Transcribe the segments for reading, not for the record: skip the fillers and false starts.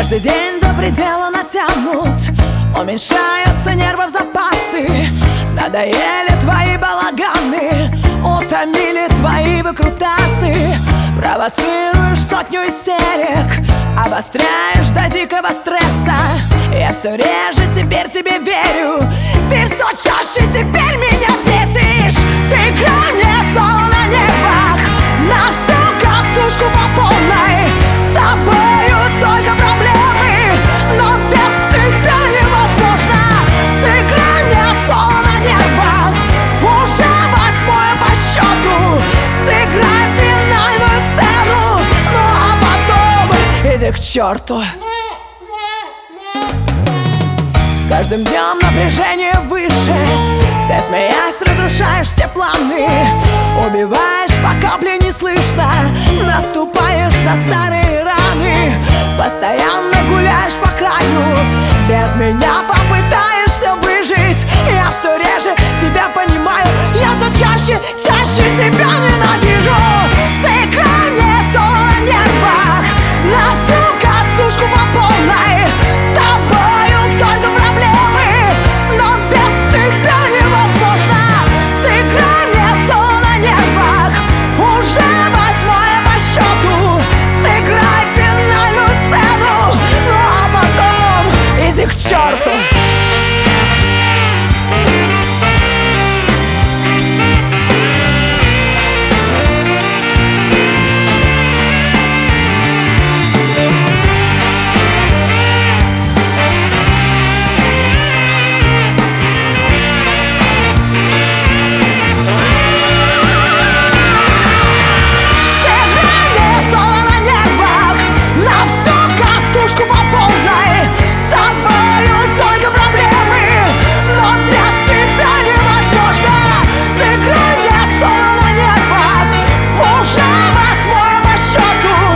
Каждый день до предела натянут, уменьшаются нервов запасы. Надоели твои балаганы, утомили твои выкрутасы. Провоцируешь сотню истерик, обостряешь до дикого стресса. Я все реже теперь тебе верю, ты все чаще теперь меня бесишь. Сыграй мне соло на нервах, на всю катушку по полной. С тобою только проблемы, но без тебя невозможно. Сыграй мне соло на нервах, уже 8-е по счету. Сыграй финальную сцену, ну а потом иди к черту. С каждым днем напряжение выше, ты, смеясь, разрушаешь все планы. Убиваешь, по капле не слышно, наступаешь на старые раны. Постоянно гуляешь по краю, без меня попытаешься выжить. Я все реже тебя понимаю, я все чаще тебя ненавижу. Сыграй мне соло на нервах, на всю катушку по полной. С тобою только проблемы, но без тебя невозможно. Сыграй мне соло на нервах, уже 8-е по счету. Сыграй финальную сцену, ну а потом иди к черту.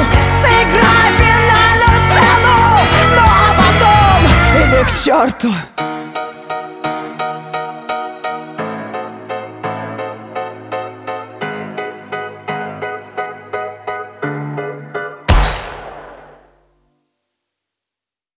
К черту!